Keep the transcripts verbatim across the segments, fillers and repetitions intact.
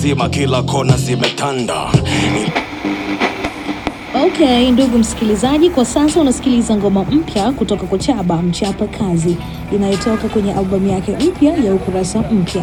nzima, kila kona zimetanda. Okay, ndugu msikilizaji, kwa sasa unasikiliza ngoma mpya kutoka kwa Chaba, Mchapa Kazi, inayotoka kwenye albamu yake mpya ya Ukurasa Mpya.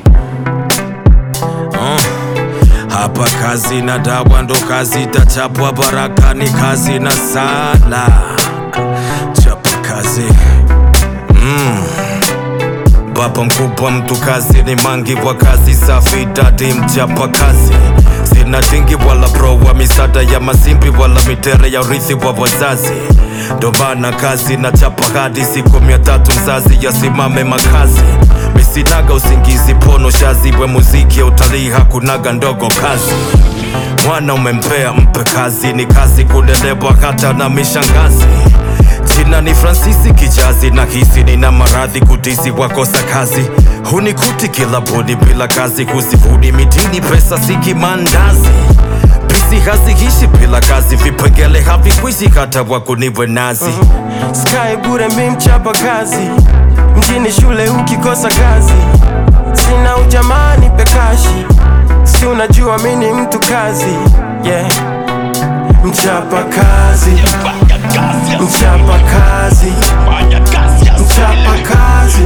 Uh, hapa kazi na dawa ndo kazi itachapwa, baraka ni kazi na sala. Chapa Kazi. Mm. Baba mkubwa mtu kazi ni mangi wa kazi safi, dadi Mchapa Kazi. Sina dingi wala bro wa misada ya masimbi wala mitere ya urithi wa wazazi. Ndo maana kazi na chapa hadi siku mia tatu mzazi ya simame makazi. Misinaga usingizi pono shazi, we muziki ya utalii hakunaga ndogo kazi. Mwana umempea mpe kazi, ni kazi kulelewa hata na mishangazi. Jina ni Fransisi Kijazi, na hisi nina maradhi kutisi wakosa kazi. Hunikuti kila bodi bila kazi, kusifuni mitini pesa siki mandazi. Bisi hazihishi bila kazi, vipengele havikwishi hata wakuniwe nazi. uh-huh. Sky bure mi Mchapa Kazi, mjini shule ukikosa kazi. Sina ujamani pekashi, si unajua mini mtu kazi. Yeah, Mchapa Kazi, Mchapa Kazi, Mchapa Kazi.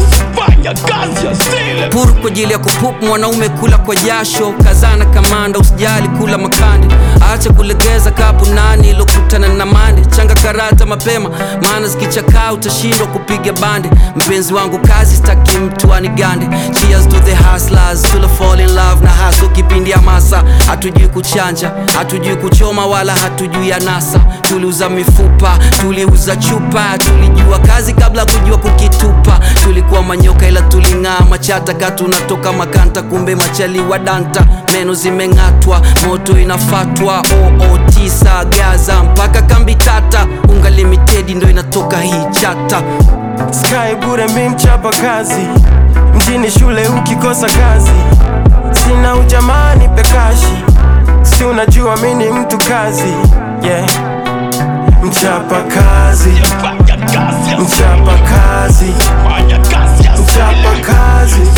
Puru kwa ajili ya kupupu mwanaume kula kwa jasho. Kazana kamanda usijali kula makande. Acha kulegeza kapu nani ilokutana na mande. Changa karata mapema maana zikichakaa utashindwa kupiga bande. Mpenzi wangu kazi staki mtu anigande. Cheers to the hustlers, to the fall in love na hustle kipindi ya masa. Hatujui kuchanja, hatujui kuchoma wala hatujui ya nasa. Tuliuza mifupa, tuliuza chupa, tulijua kazi kabla kujua kukitupa. Tulikuwa manyoka ila tuling'aa machata, katu natoka makanta kumbe machali wa danta. Meno zimengatwa, moto inafatwa, O O tisa Gaza mpaka kambi tata. Unga limited ndo inatoka hii chata. Sky bure mi Mchapa Kazi, mjini shule ukikosa kazi. Sina ujamani pekashi, si unajua mini mtu kazi. Yeah, Mchapa Kazi, Mchapa Kazi, Mchapa Kazi.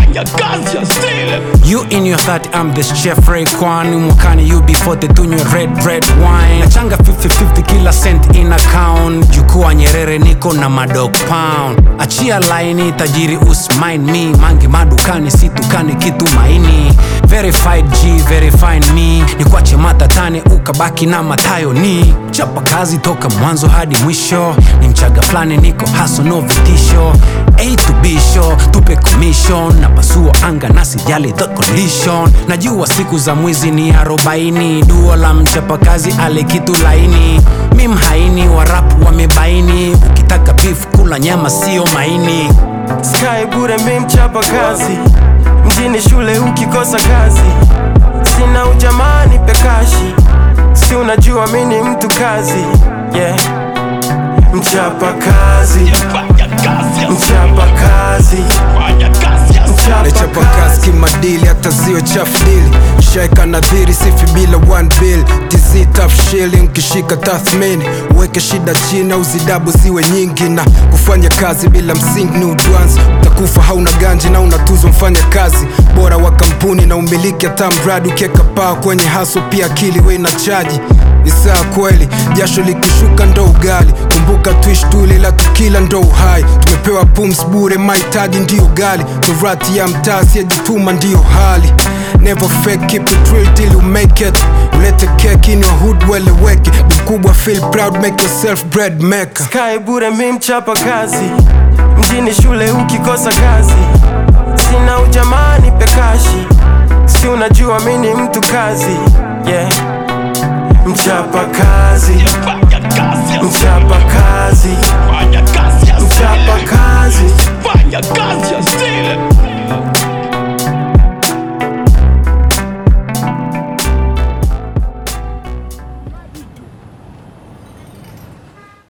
You in your thirty, I'm the chef Rayquan. Mwakani you be forty, tunywe red red wine. Nachanga fifty fifty kila cent in account. Jukua Nyerere niko na madog pound. Achia laini tajiri usmine me. Mangi madukani situkani kitu maini. Verified G, verified me. Nikwache matatane ukabaki na matayo ni. Chapa Kazi toka mwanzo hadi mwisho. Ni Mchaga flani niko hustle no vitisho. A to B show, tupe commission. Na pasua anga nasi jali the condition. Najua siku za mwizi ni arobaini. Duo la Mchapa Kazi ale kitu laini. Mim haini wa rap wamebaini. Ukitaka beef kula nyama sio maini. Sky bure mi Mchapa Kazi, mjini shule ukikosa kazi. Sina ujamani pekashi, si unajua mini mtu kazi. Yeah, Mchapa Kazi, Mchapa Kazi, Chapa Kazi kimadili hata ziwe chafu dili. Shaika nadhiri sifi bila one bill. Tizi tough shilling kishika tathmini. Uweke shida chini uzidabu ziwe nyingi. Na kufanya kazi bila msingi ni udwanzi. Utakufa hauna ganji na unatuzwa mfanya kazi bora wa kampuni na umiliki hata mradi. Ukieka paa kwenye haso pia akili we na chaji. Ni saa kweli, jasho likishuka ndo ugali. Kumbuka tuish tuli la tukila ndo uhai. Tumepewa pums bure mahitaji ndiyo gali. Torati ya mtaa siyejituma ndiyo hali. Never fake, keep it real till you make it. Ulete cake in your hood weleweke. Mkubwa feel proud, make yourself bread maker. Sky bure mi Mchapa Kazi, mjini shule ukikosa kazi. Sina ujamani pekashi, si unajua mini mtu kazi. Yeah, Mchapa Kazi, Mchapa Kazi, Mchapa Kazi.